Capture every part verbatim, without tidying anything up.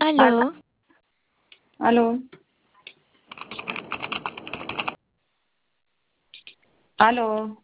Aló. Aló. Aló.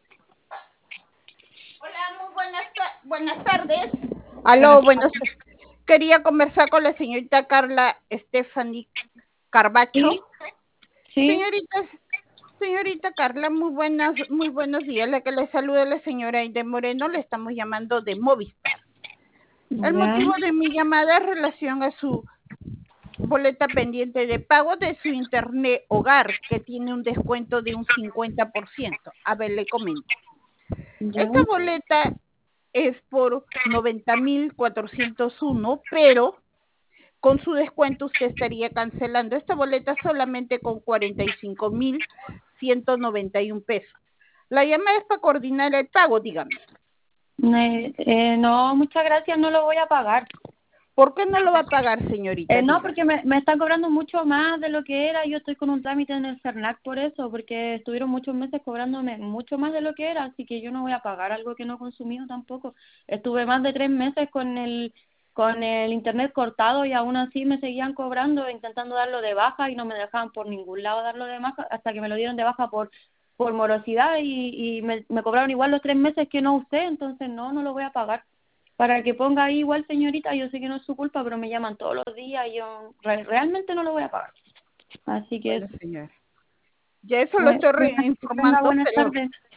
Hola, muy buenas, ta- buenas tardes. Buenas Aló, buenas tardes. Quería conversar con la señorita Carla Stephanie Carbacho. Sí, sí, Señorita, señorita Carla, muy buenas, muy buenos días. La que le saluda la señora Aide Moreno, le estamos llamando de Movistar. El ya, motivo de mi llamada es relación a su boleta pendiente de pago de su internet hogar, que tiene un descuento de un cincuenta por ciento. A ver, le comento. ya. Esta boleta es por noventa mil cuatrocientos uno, pero con su descuento usted estaría cancelando esta boleta solamente con cuarenta y cinco mil ciento noventa y un pesos. La llamada es para coordinar el pago, dígame. Eh, eh, no, muchas gracias, no lo voy a pagar. ¿Por qué no lo va a pagar, señorita? Eh, no, Dígame. porque me, me están cobrando mucho más de lo que era. Yo estoy con un trámite en el CERNAC por eso, porque estuvieron muchos meses cobrándome mucho más de lo que era, así que yo no voy a pagar algo que no he consumido tampoco. Estuve más de tres meses con el con el internet cortado y aún así me seguían cobrando, intentando darlo de baja y no me dejaban por ningún lado darlo de baja hasta que me lo dieron de baja por por morosidad y, y me, me cobraron igual los tres meses que no usé, entonces no, no lo voy a pagar. Para que ponga ahí igual, señorita, yo sé que no es su culpa, pero me llaman todos los días y yo re- realmente no lo voy a pagar. Así que Bueno, eso. señora. Ya eso lo Bueno, estoy que tenga informando, buenas pero tardes.